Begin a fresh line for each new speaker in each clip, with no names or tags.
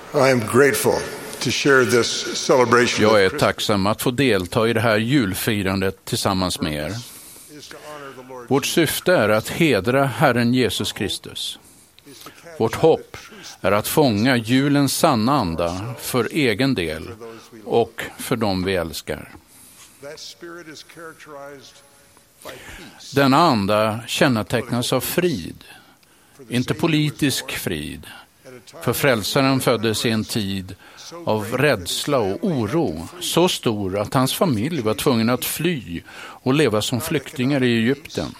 I am grateful to share this celebration.
Jag är tacksam att få delta i det här julfirandet tillsammans med er. Vårt syfte är att hedra Herren Jesus Kristus. Vårt hopp är att fånga julens sanna anda för egen del och för dem vi älskar. Denna anda kännetecknas av frid, inte politisk frid. För frälsaren föddes i en tid av rädsla och oro, så stor att hans familj var tvungen att fly och leva som flyktingar i Egypten.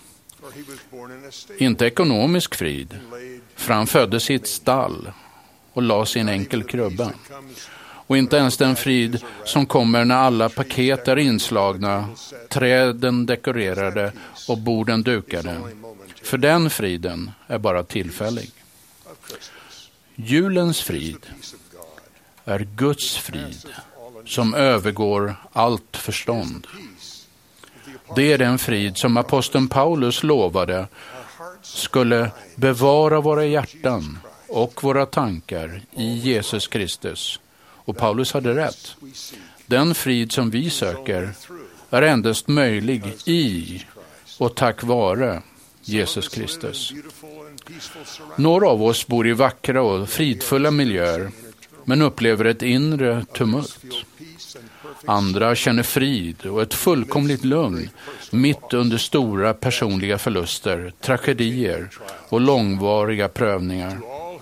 Inte ekonomisk frid, för han föddes i ett stall och lades i en enkel krubba. Och inte ens den frid som kommer när alla paket är inslagna, träden dekorerade och borden dukade. För den friden är bara tillfällig. Julens frid är Guds frid som övergår allt förstånd. Det är den frid som aposteln Paulus lovade skulle bevara våra hjärtan och våra tankar i Jesus Kristus. Och Paulus hade rätt. Den frid som vi söker är endast möjlig i och tack vare Jesus Kristus. Några av oss bor i vackra och fridfulla miljöer men upplever ett inre tumult. Andra känner frid och ett fullkomligt lugn mitt under stora personliga förluster, tragedier och långvariga prövningar.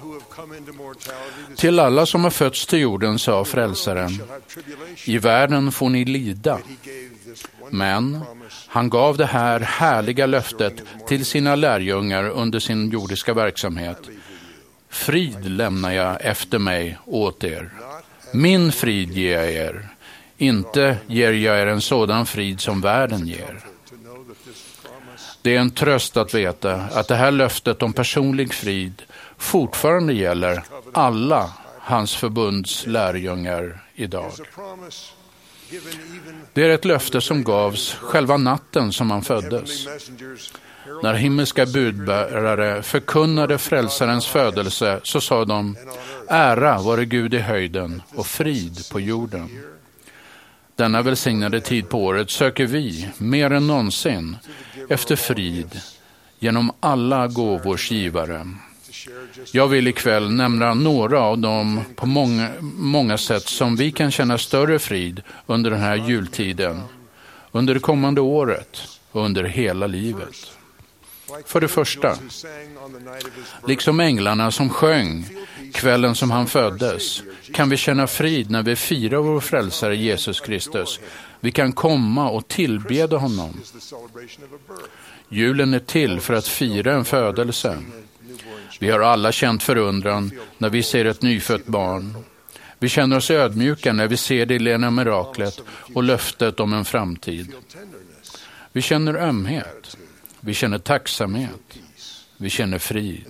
Till alla som har fötts till jorden, sa frälsaren, i världen får ni lida. Men han gav det här härliga löftet till sina lärjungar under sin jordiska verksamhet. Frid lämnar jag efter mig åt er. Min frid ger jag er. Inte ger jag er en sådan frid som världen ger. Det är en tröst att veta att det här löftet om personlig frid fortfarande gäller alla hans förbunds lärjungar idag. Det är ett löfte som gavs själva natten som han föddes. När himmelska budbärare förkunnade frälsarens födelse så sa de: ära vare Gud i höjden och frid på jorden. Denna välsignade tid på året söker vi mer än någonsin efter frid genom alla gåvors givare. Jag vill ikväll nämna några av dem på många sätt som vi kan känna större frid under den här jultiden, under det kommande året och under hela livet. För det första, liksom änglarna som sjöng kvällen som han föddes, kan vi känna frid när vi firar vår frälsare Jesus Kristus. Vi kan komma och tillbeda honom. Julen är till för att fira en födelse. Vi har alla känt förundran när vi ser ett nyfött barn. Vi känner oss ödmjuka när vi ser det lena miraklet och löftet om en framtid. Vi känner ömhet. Vi känner tacksamhet. Vi känner frid.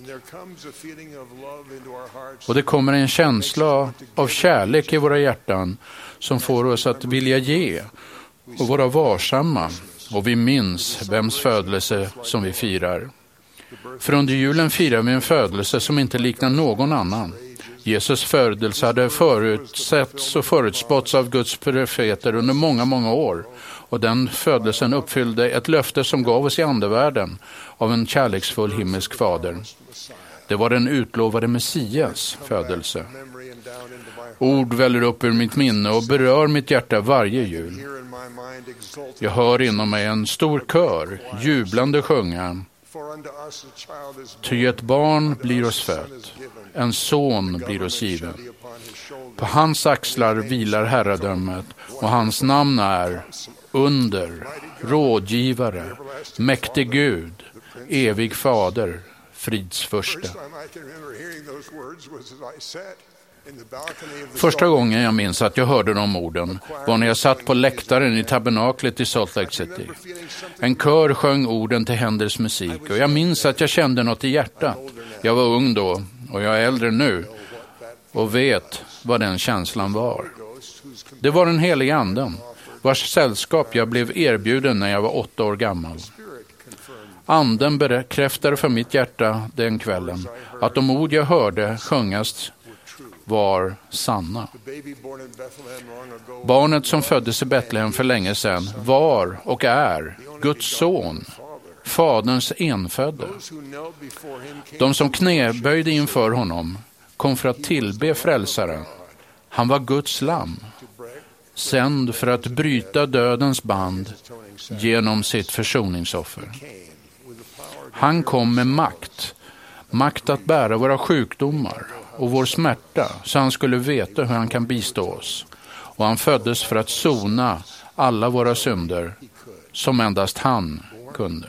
Och det kommer en känsla av kärlek i våra hjärtan som får oss att vilja ge och vara varsamma. Och vi minns vems födelse som vi firar. För under julen firar vi en födelse som inte liknar någon annan. Jesus födelse hade förutsetts och förutspåtts av Guds profeter under många år. Och den födelsen uppfyllde ett löfte som gav oss i andevärlden av en kärleksfull himmelsk fader. Det var den utlovade Messias födelse. Ord väller upp ur mitt minne och berör mitt hjärta varje jul. Jag hör inom mig en stor kör, jublande sjunga. Ty ett barn blir oss fött, en son blir oss given. På hans axlar vilar herradömet och hans namn är Under, rådgivare, mäktig Gud, evig fader, fridsförste. Första gången jag minns att jag hörde de orden var när jag satt på läktaren i tabernaklet i Salt Lake City. En kör sjöng orden till Händels musik och jag minns att jag kände något i hjärtat. Jag var ung då och jag är äldre nu och vet vad den känslan var. Det var den heliga anden, vars sällskap jag blev erbjuden när jag var 8 år gammal. Anden bekräftade för mitt hjärta den kvällen att de ord jag hörde sjungas var sanna. Barnet som föddes i Betlehem för länge sedan var och är Guds son, Faderns enfödde. De som knäböjde inför honom kom för att tillbe frälsaren. Han var Guds lamm, sänd för att bryta dödens band genom sitt försoningsoffer. Han kom med makt att bära våra sjukdomar och vår smärta, så han skulle veta hur han kan bistå oss. Och han föddes för att sona alla våra synder, som endast han kunde.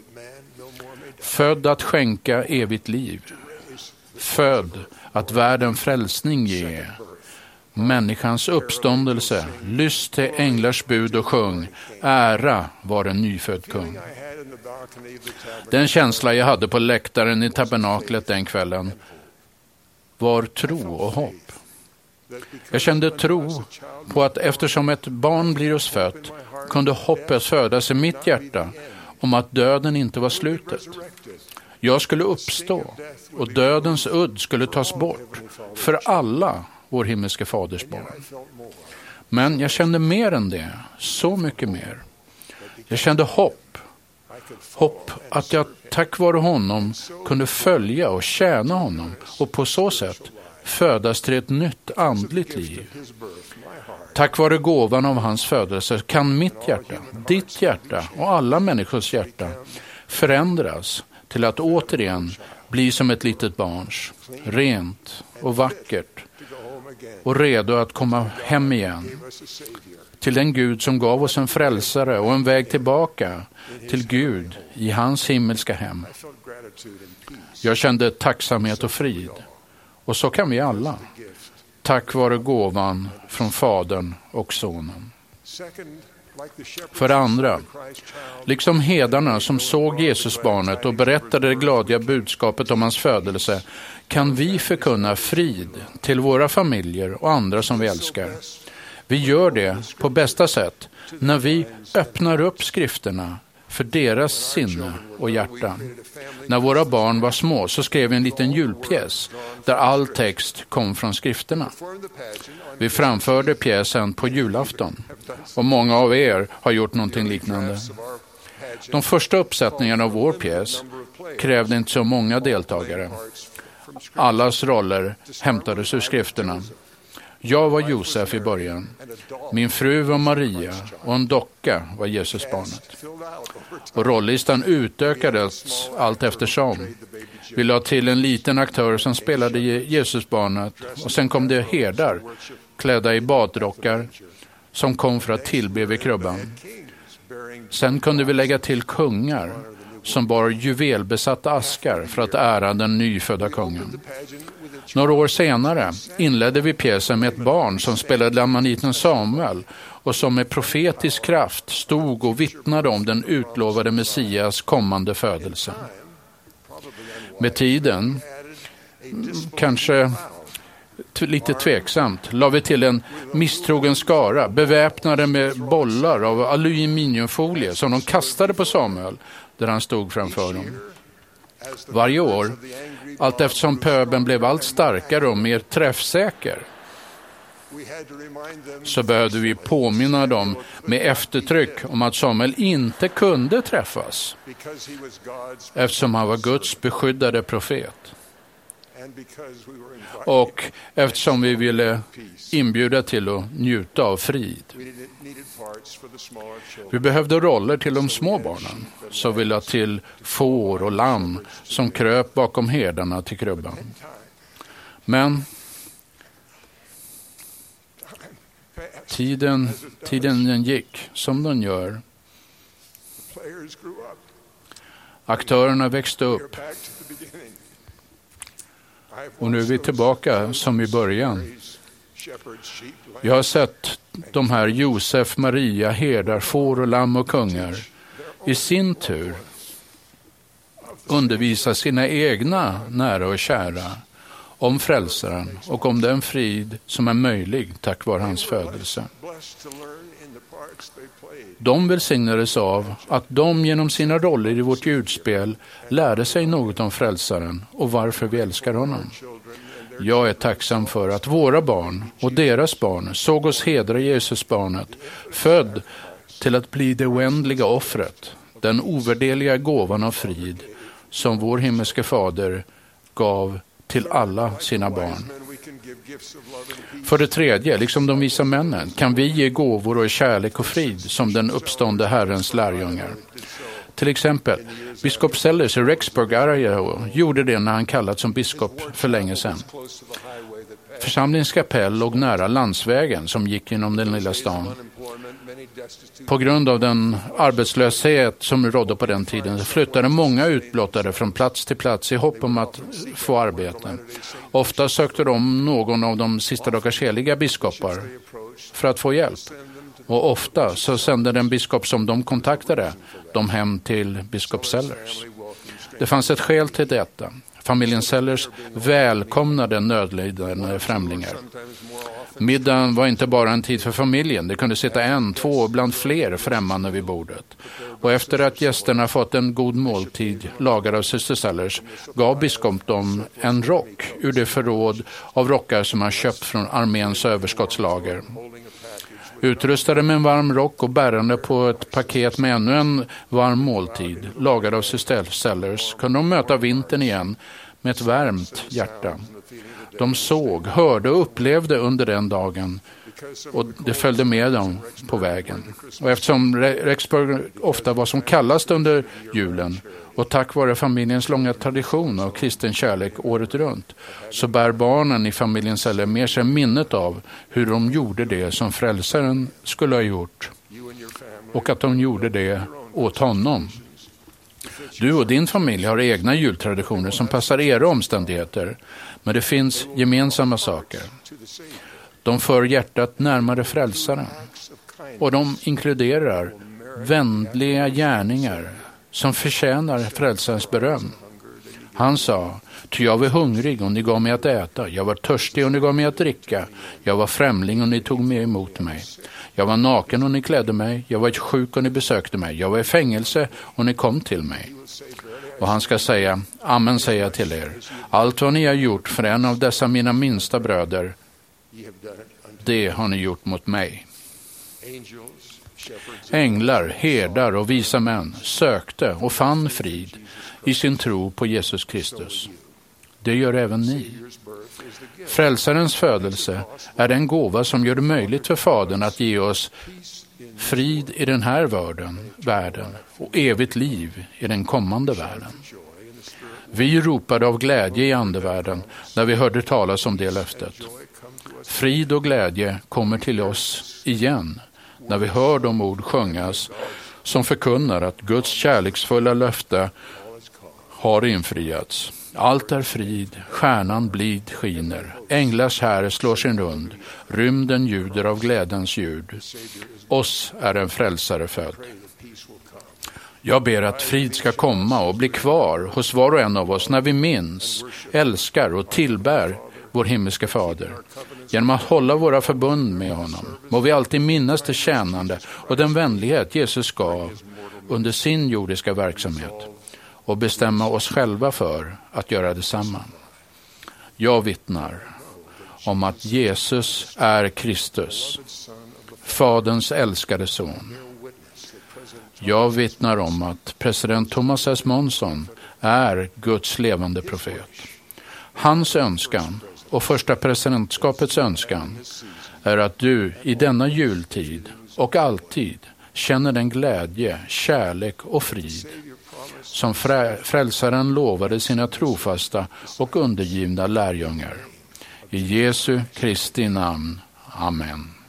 Född att skänka evigt liv. Född att världen frälsning ge. Människans uppståndelse, lyst till änglars bud och sjung, ära var en nyfödd kung. Den känsla jag hade på läktaren i tabernaklet den kvällen var tro och hopp. Jag kände tro på att eftersom ett barn blir oss fött, kunde hoppet födas i mitt hjärta om att döden inte var slutet. Jag skulle uppstå och dödens udd skulle tas bort för alla vår himmelske faders barn. Men jag kände mer än det, så mycket mer. Jag kände hopp att jag tack vare honom kunde följa och tjäna honom och på så sätt födas till ett nytt andligt liv. Tack vare gåvan av hans födelse kan mitt hjärta, ditt hjärta och alla människors hjärta förändras till att återigen bli som ett litet barns, rent och vackert och redo att komma hem igen till den Gud som gav oss en frälsare och en väg tillbaka till Gud i hans himmelska hem. Jag kände tacksamhet och frid, och så kan vi alla, tack vare gåvan från Fadern och Sonen. För det andra, liksom hedarna som såg Jesusbarnet och berättade det glada budskapet om hans födelse, kan vi förkunna frid till våra familjer och andra som vi älskar. Vi gör det på bästa sätt när vi öppnar upp skrifterna för deras sinne och hjärta. När våra barn var små så skrev vi en liten julpjäs där all text kom från skrifterna. Vi framförde pjäsen på julafton, och många av er har gjort någonting liknande. De första uppsättningarna av vår pjäs krävde inte så många deltagare. Allas roller hämtades ur skrifterna. Jag var Josef i början. Min fru var Maria och en docka var Jesusbarnet. Och rollistan utökades allt eftersom. Vi la till en liten aktör som spelade Jesusbarnet, och sen kom det herdar klädda i badrockar som kom för att tillbe vid krubban. Sen kunde vi lägga till kungar som bar juvelbesatta askar för att ära den nyfödda kungen. Några år senare inledde vi pjäsen med ett barn som spelade lammaniten Samuel och som med profetisk kraft stod och vittnade om den utlovade Messias kommande födelse. Med tiden, kanske lite tveksamt, la vi till en misstrogen skara beväpnade med bollar av aluminiumfolie som de kastade på Samuel där han stod framför dem. Varje år, allt eftersom pöbeln blev allt starkare och mer träffsäker, så behövde vi påminna dem med eftertryck om att Samuel inte kunde träffas eftersom han var Guds beskyddade profet. Och eftersom vi ville inbjuda till att njuta av frid. Vi behövde roller till de små barnen, så vi la till får och lamm som kröp bakom herdarna till krubban. Men tiden den gick som den gör. Aktörerna växte upp. Och nu är vi tillbaka som i början. Jag har sett de här Josef, Maria, herdar, får och lamm och kungar i sin tur undervisa sina egna nära och kära om frälsaren och om den frid som är möjlig tack vare hans födelse. De välsignades av att de genom sina roller i vårt ljudspel lärde sig något om frälsaren och varför vi älskar honom. Jag är tacksam för att våra barn och deras barn såg oss hedra Jesusbarnet, född till att bli det oändliga offret, den ovärdeliga gåvan av frid som vår himmelske fader gav till alla sina barn. För det tredje, liksom de visa männen, kan vi ge gåvor och kärlek och frid som den uppstående Herrens lärjungar. Till exempel, biskop Sellers i Rexburg, Idaho, gjorde det när han kallats som biskop för länge sedan. Församlingskapell låg nära landsvägen som gick genom den lilla stan. På grund av den arbetslöshet som rådde på den tiden flyttade många utblottade från plats till plats i hopp om att få arbete. Ofta sökte de någon av de sista dagars heliga biskopar för att få hjälp. Och ofta så sände den biskop som de kontaktade dem hem till biskop Sellers. Det fanns ett skäl till detta. Familjen Sellers välkomnade nödlidande främlingar. Middagen var inte bara en tid för familjen. Det kunde sitta 1, 2 bland fler främmande vid bordet. Och efter att gästerna fått en god måltid lagad av syster Sellers gav biskop dem en rock ur det förråd av rockar som han köpt från arméns överskottslager. Utrustade med en varm rock och bärande på ett paket med ännu en varm måltid lagad av syster Sellers kunde de möta vintern igen med ett värmt hjärta. De såg, hörde och upplevde under den dagen och det följde med dem på vägen. Och eftersom Rexburg ofta var som kallast under julen och tack vare familjens långa tradition av kristen kärlek året runt så bär barnen i familjen Seller med sig minnet av hur de gjorde det som frälsaren skulle ha gjort och att de gjorde det åt honom. Du och din familj har egna jultraditioner som passar era omständigheter, men det finns gemensamma saker. De för hjärtat närmare frälsaren och de inkluderar vänliga gärningar som förtjänar frälsarens beröm. Han sa, ty jag var hungrig och ni gav mig att äta. Jag var törstig och ni gav mig att dricka. Jag var främling och ni tog mig emot mig. Jag var naken och ni klädde mig. Jag var sjuk och ni besökte mig. Jag var i fängelse och ni kom till mig. Och han ska säga, amen säger jag till er. Allt vad ni har gjort för en av dessa mina minsta bröder, det har ni gjort mot mig. Änglar, herdar och visa män sökte och fann frid i sin tro på Jesus Kristus. Det gör även ni. Frälsarens födelse är den gåva som gör det möjligt för Fadern att ge oss frid i den här världen och evigt liv i den kommande världen. Vi ropade av glädje i andevärlden när vi hörde talas om det löftet. Frid och glädje kommer till oss igen när vi hör de ord sjungas som förkunnar att Guds kärleksfulla löfte har infriats. Allt är frid, stjärnan blid skiner, änglars här slår sin rund, rymden ljuder av glädjens ljud. Oss är en frälsare född. Jag ber att frid ska komma och bli kvar hos var och en av oss när vi minns, älskar och tillbär vår himmelske fader. Genom att hålla våra förbund med honom må vi alltid minnas det tjänande och den vänlighet Jesus gav under sin jordiska verksamhet och bestämma oss själva för att göra detsamma. Jag vittnar om att Jesus är Kristus, Faderns älskade son. Jag vittnar om att president Thomas S. Monson är Guds levande profet. Hans önskan och första presidentskapets önskan är att du i denna jultid och alltid känner den glädje, kärlek och frid som frälsaren lovade sina trofasta och undergivna lärjungar. I Jesu Kristi namn. Amen.